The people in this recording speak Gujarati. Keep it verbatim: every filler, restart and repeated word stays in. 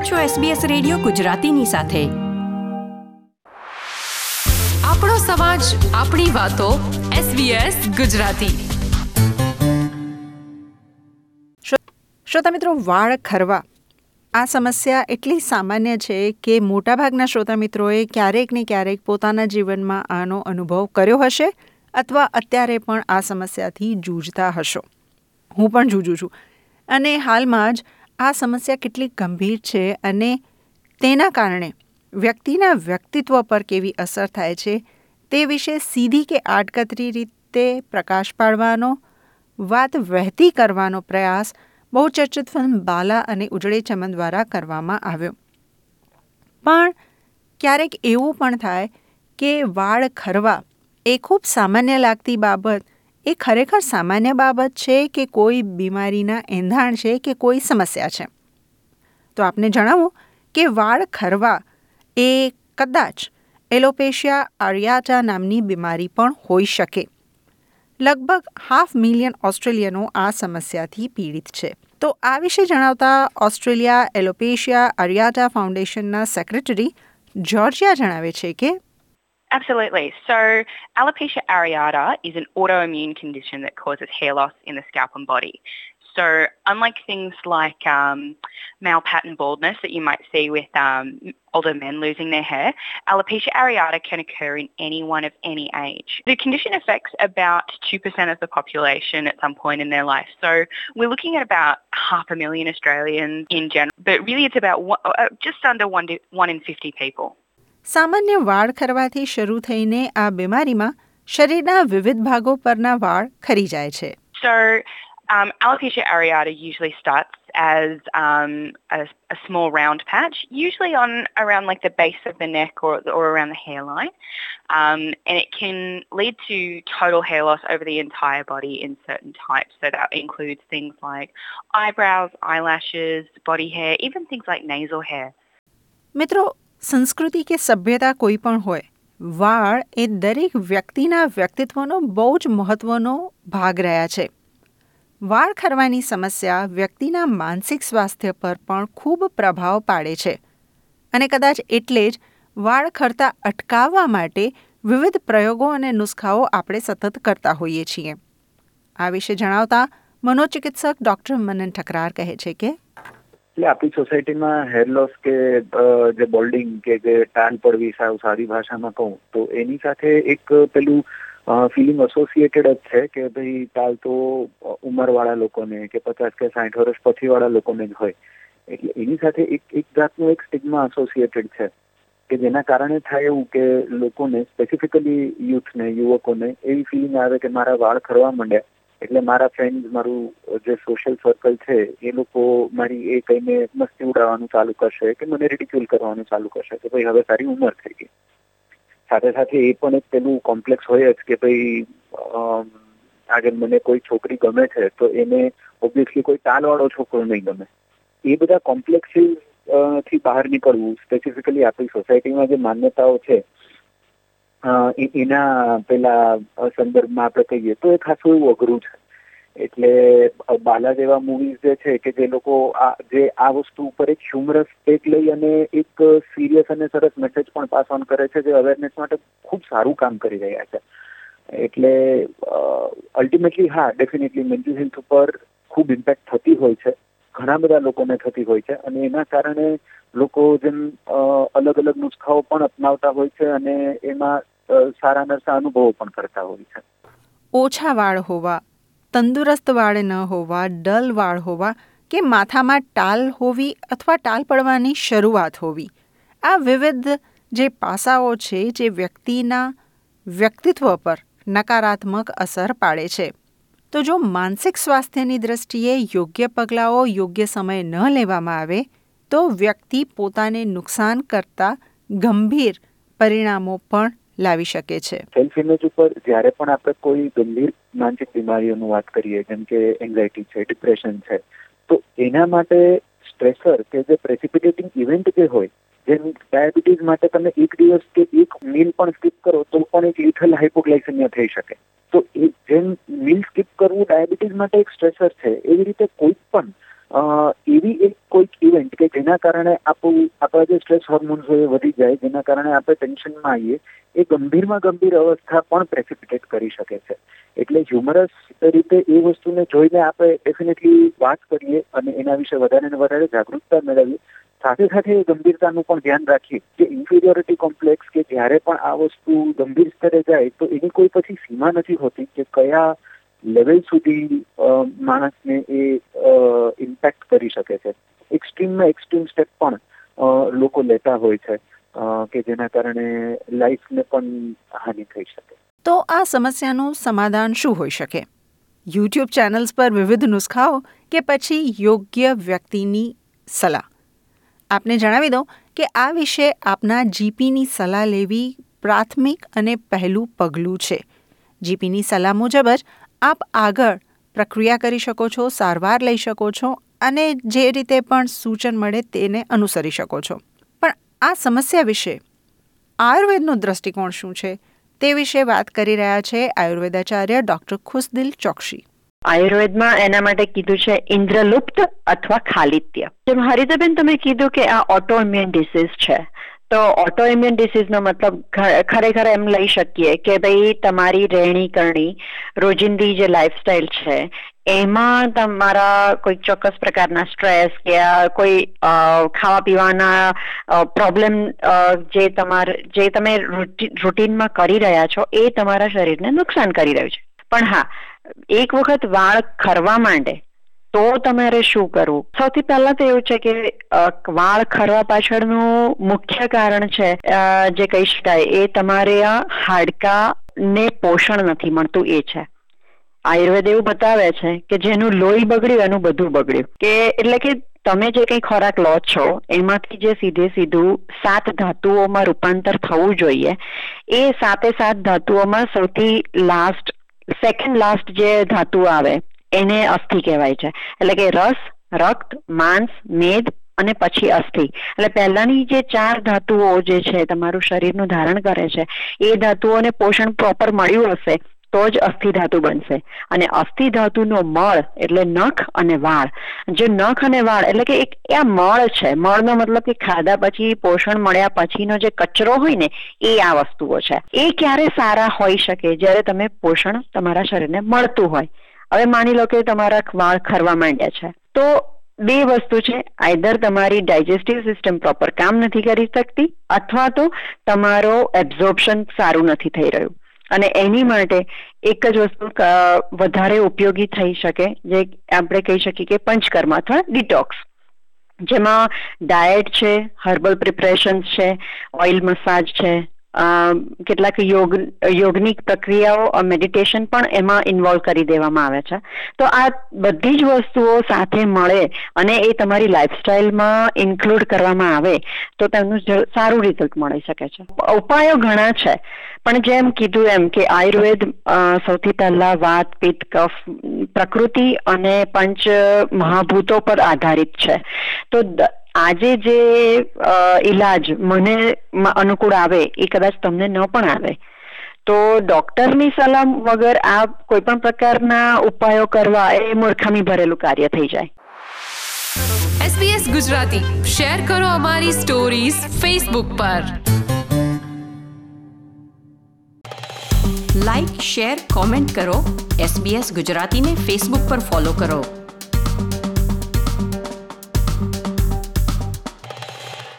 આપ છો એસબીએસ રેડિયો ગુજરાતીની સાથે. આપણો સમાજ, આપણી વાતો. એસબીએસ ગુજરાતી. શ્રોતા મિત્રો, વાળ ખરવા આ સમસ્યા એટલી સામાન્ય છે કે મોટાભાગના શ્રોતા મિત્રોએ ક્યારેક ને ક્યારેક પોતાના જીવનમાં આનો અનુભવ કર્યો હશે અથવા અત્યારે પણ આ સમસ્યાથી જૂઝતા હશો. હું પણ જૂઝું છું. અને હાલમાં જ આ સમસ્યા કેટલી ગંભીર છે અને તેના કારણે વ્યક્તિના વ્યક્તિત્વ પર કેવી અસર થાય છે તે વિશે સીધી કે આડકતરી રીતે પ્રકાશ પાડવાનો, વાત વહેતી કરવાનો પ્રયાસ બહુચર્ચિત ફિલ્મ બાલા અને ઉજળે ચમન દ્વારા કરવામાં આવ્યો. પણ ક્યારેક એવું પણ થાય કે વાળ ખરવા એ ખૂબ સામાન્ય લાગતી બાબત એ ખરેખર સામાન્ય બાબત છે કે કોઈ બીમારીના એંધાણ છે કે કોઈ સમસ્યા છે. તો આપને જણાવું કે વાળ ખરવા એ કદાચ એલોપેશિયા અરિયાટા નામની બીમારી પણ હોઈ શકે. લગભગ હાફ મિલિયન ઓસ્ટ્રેલિયનો આ સમસ્યાથી પીડિત છે. તો આ વિશે જણાવતા ઓસ્ટ્રેલિયા એલોપેશિયા અરિયાટા ફાઉન્ડેશનના સેક્રેટરી જોર્જિયા જણાવે છે કે Absolutely. So alopecia areata is an autoimmune condition that causes hair loss in the scalp and body. So unlike things like um, male pattern baldness that you might see with um, older men losing their hair, alopecia areata can occur in anyone of any age. The condition affects about two percent of the population at some point in their life. So we're looking at about half a million Australians in general, but really it's about one, uh, just under one, to, one in fifty people. સામાન્ય વાળ ખરવાથી શરૂ થઈને આ બીમારીમાં શરીરના વિવિધ ભાગો પરના વાળ ખરી જાય છે. So um, alopecia areata usually starts as um, a, a small round patch, usually on around like the base of the neck or, or around the hairline. Um, and it can lead to total hair loss over the entire body in certain types. So that includes things like eyebrows, eyelashes, body hair, even things like nasal hair. મિત્રો, સંસ્કૃતિ કે સભ્યતા કોઈ પણ હોય, વાળ એ દરેક વ્યક્તિના વ્યક્તિત્વનો બહુ જ મહત્વનો ભાગ રહ્યા છે. વાળ ખરવાની સમસ્યા વ્યક્તિના માનસિક સ્વાસ્થ્ય પર પણ ખૂબ પ્રભાવ પાડે છે અને કદાચ એટલે જ વાળ ખરતા અટકાવવા માટે વિવિધ પ્રયોગો અને નુસ્ખાઓ આપણે સતત કરતા હોઈએ છીએ. આ વિશે જણાવતા મનોચિકિત્સક ડૉક્ટર મનન ઠકરાર કહે છે કે એટલે આપણી સોસાયટીમાં હેર લોસ કે જે બોલ્ડિંગ કે જે ટાન પડવી, સાવ સારી ભાષામાં કહું તો એની સાથે એક પેલું ફિલિંગ એસોસિએટેડ જ છે કે ભાઈ ટાલ તો ઉંમરવાળા લોકોને કે પચાસ કે સાઠ વર્ષ પછીવાળા લોકોને જ હોય. એટલે એની સાથે એક એક જાતનું એક સ્ટિગ્મા એસોસિએટેડ છે કે જેના કારણે થાય એવું કે લોકોને સ્પેસિફિકલી યુથને, યુવકોને એવી ફિલિંગ આવે કે મારા વાળ ખરવા માંડ્યા એટલે મારા ફ્રેન્ડ, મારું જે સોશિયલ સર્કલ છે એ લોકો મારી એ કહીને મસ્તી ઉડાવવાનું ચાલુ કરશે કે મને રિડિક્યુલ કરવાનું ચાલુ કરશે કે ભાઈ હવે તારી ઉંમર થઈ ગઈ. સાથે સાથે એ પણ એક પેલું કોમ્પ્લેક્સ હોય જ કે ભાઈ આજે મને કોઈ છોકરી ગમે છે તો એને ઓબ્વિયસલી કોઈ ટાલવાળો છોકરો નહીં ગમે. એ બધા કોમ્પ્લેક્સીસ થી બહાર નીકળવું, સ્પેસિફિકલી આપણી સોસાયટીમાં જે માન્યતાઓ છે એના પેલા સંદર્ભમાં આપણે કહીએ તો એ ખાસું એવું અઘરું છે. એટલે બાલા જેવા મૂવીઝ જે છે કે જે લોકો આ જે આ વસ્તુ ઉપર એક હ્યુમરસ ટેક લઈ અને એક સિરિયસ અને સરસ મેસેજ પણ પાસ ઓન કરે છે, જે અવેરનેસ માટે ખૂબ સારું કામ કરી રહ્યા છે. એટલે અલ્ટિમેટલી હા, ડેફિનેટલી મેન્ટલ હેલ્થ ઉપર ખૂબ ઇમ્પેક્ટ થતી હોય છે, ઘણા બધા લોકોને થતી હોય છે અને એના કારણે લોકો જેમ અલગ અલગ નુસ્ખાઓ પણ અપનાવતા હોય છે અને એમાં સારા નરસા અનુભવો પણ કરતા હોય છે. ઓછા વાળ હોવા, તંદુરસ્ત વાળ ન હોવા, ડલ વાળ હોવા કે માથામાં ટાલ હોવી અથવા ટાલ પડવાની શરૂઆત હોવી, આ વિવિધ જે પાસાઓ છે જે વ્યક્તિના વ્યક્તિત્વ પર નકારાત્મક અસર પાડે છે. તો જો માનસિક સ્વાસ્થ્યની દ્રષ્ટિએ યોગ્ય પગલાઓ યોગ્ય સમયે ન લેવામાં આવે તો વ્યક્તિ પોતાને નુકસાન કરતા ગંભીર પરિણામો પણ લાવી શકે છે. સેલ્ફ ઇમેજ ઉપર જ્યારે પણ આપણે કોઈ ગંભીર માનસિક બીમારીઓની વાત કરીએ, જેમ કે એન્ઝાયટી છે, ડિપ્રેશન છે, તો એના માટે સ્ટ્રેસર કે જે પ્રેસિપિટેટિંગ ઇવેન્ટ જે હોય, જેમ ડાયાબિટીસ માટે તમે એક દિવસ કે એક મીલ પણ સ્કીપ કરો તો પણ એક લિથલ હાઇપોગ્લાયસેમિયા થઈ શકે. તો એ જેમ મીલ સ્કીપ કરવું ડાયાબિટીસ માટે એક સ્ટ્રેસર છે, એવી રીતે કોઈ પણ એવી એક કોઈક ઇવેન્ટ કે જેના કારણે આપણું આપણા જે સ્ટ્રેસ હોર્મોન્સ હોય એ વધી જાય, જેના કારણે આપણે ટેન્શનમાં આવીએ, એ ગંભીરમાં ગંભીર અવસ્થા પણ પ્રેસિપિટેટ કરી શકે છે. એટલે હ્યુમરસ રીતે એ વસ્તુને જોઈને આપણે ડેફિનેટલી વાત કરીએ અને એના વિશે વધારે ને વધારે જાગૃતતા મેળવીએ. સાથે સાથે એ ગંભીરતાનું પણ ધ્યાન રાખીએ કે ઇન્ફિરિયોરિટી કોમ્પ્લેક્સ કે જ્યારે પણ આ વસ્તુ ગંભીર સ્તરે જાય તો એની કોઈ પછી સીમા નથી હોતી કે કયા લેવલ સુધી માણસને એ ઇમ્પેક્ટ કરી શકે છે. એક્સ્ટ્રીમમાં એક્સ્ટ્રીમ સ્ટેપ પણ લોકો લેતા હોય છે કે જેના કારણે લાઈફને પણ હાનિ થઈ શકે. તો આ સમસ્યાનું સમાધાન શું હોઈ શકે? યુટ્યુબ ચેનલ્સ પર વિવિધ નુસ્ખાઓ કે પછી યોગ્ય વ્યક્તિની સલાહ? આપને જણાવી દઉં કે આ વિશે આપના જીપીની સલાહ લેવી પ્રાથમિક અને પહેલું પગલું છે. જીપીની સલાહ મુજબ જ આપ આગળ પ્રક્રિયા કરી શકો છો, સારવાર લઈ શકો છો અને જે રીતે પણ સૂચન મળે તેને અનુસરી શકો છો. પણ આ સમસ્યા વિશે આયુર્વેદનો દ્રષ્ટિકોણ શું છે તે વિશે વાત કરી રહ્યા છે આયુર્વેદાચાર્ય ડૉક્ટર ખુશદિલ ચોકસી. આયુર્વેદમાં એના માટે કીધું છે ઇન્દ્રલુપ્ત અથવા ખાલિત્ય. જેમ હરિતાબેન તમે કીધું કે આ ઓટો ઇમ્યુન ડિસીઝ છે, તો ઓટો ઇમ્યુન ડિસીઝનો મતલબ ખરેખર એમ લઈ શકીએ કે ભાઈ તમારી રહેણી કરણી, રોજિંદી જે લાઈફસ્ટાઈલ છે એમાં તમારા કોઈ ચોક્કસ પ્રકારના સ્ટ્રેસ કે કોઈ ખાવા પીવાના પ્રોબ્લેમ જે તમારે જે તમે રૂટીનમાં કરી રહ્યા છો એ તમારા શરીરને નુકસાન કરી રહ્યું છે. પણ હા, એક વખત વાળ ખરવા માંડે તો તમારે શું કરવું? સૌથી પહેલા તો એવું છે કે વાળ ખરવા પાછળનું મુખ્ય કારણ છે જે કહી શકાય એ તમારે આ હાડકાને પોષણ નથી મળતું એ છે. આયુર્વેદ એવું બતાવે છે કે જેનું લોહી બગડ્યું એનું બધું બગડ્યું. કે એટલે કે તમે જે કંઈ ખોરાક લો છો એમાંથી જે સીધે સીધું સાત ધાતુઓમાં રૂપાંતર થવું જોઈએ એ સાતે સાત ધાતુઓમાં સૌથી લાસ્ટ સેકન્ડ લાસ્ટ જે ધાતુ આવે એને અસ્થિ કહેવાય છે. એટલે કે રસ, રક્ત, માંસ, મેદ અને પછી અસ્થિ. એટલે પહેલાની જે ચાર ધાતુઓ જે છે તમારું શરીરનું ધારણ કરે છે એ ધાતુઓને પોષણ પ્રોપર મળ્યું હશે તો જ અસ્થિ ધાતુ બનશે. અને અસ્થિ ધાતુનો મળ એટલે નખ અને વાળ. જે નખ અને વાળ એટલે કે એક આ મળ છે, મળનો મતલબ કે ખાધા પછી પોષણ મળ્યા પછીનો જે કચરો હોય ને એ આ વસ્તુઓ છે. એ ક્યારે સારા હોઈ શકે? જ્યારે તમે પોષણ તમારા શરીરને મળતું હોય. હવે માની લો કે તમારા વાળ ખરવા માંડ્યા છે તો બે વસ્તુ છે, આઈધર તમારી ડાયજેસ્ટિવ સિસ્ટમ પ્રોપર કામ નથી કરી શકતી અથવા તો તમારો એબ્ઝોર્પ્શન સારું નથી થઈ રહ્યું. અને એની માટે એક જ વસ્તુ વધારે ઉપયોગી થઈ શકે જે આપણે કહી શકીએ કે પંચકર્મ અથવા ડિટોક્સ, જેમાં ડાયટ છે, હર્બલ પ્રિપરેશન્સ છે, ઓઇલ મસાજ છે, કેટલાક યોગ યોગની પ્રક્રિયાઓ, મેડિટેશન પણ એમાં ઇન્વોલ્વ કરી દેવામાં આવે છે. તો આ બધી જ વસ્તુઓ સાથે મળે અને એ તમારી લાઈફસ્ટાઈલમાં ઇન્ક્લુડ કરવામાં આવે તો તેમનું સારું રિઝલ્ટ મળી શકે છે. ઉપાયો ઘણા છે પણ જેમ કીધું એમ કે આયુર્વેદ સૌથી પહેલા વાત, પિત્ત, કફ, પ્રકૃતિ અને પંચ મહાભૂતો પર આધારિત છે. તો આજે જે ઈલાજ મને અનુકૂળ આવે એ કદાચ તમને ન પણ આવે. તો ડોક્ટરની સલાહ વગર આ કોઈ પણ પ્રકારના ઉપાયો કરવા એ મૂર્ખામી ભરેલું કાર્ય થઈ જાય. એસબીએસ ગુજરાતી શેર કરો અમારી સ્ટોરીઝ ફેસબુક પર. લાઇક, શેર, કોમેન્ટ કરો. એસબીએસ ગુજરાતીને ફેસબુક પર ફોલો કરો.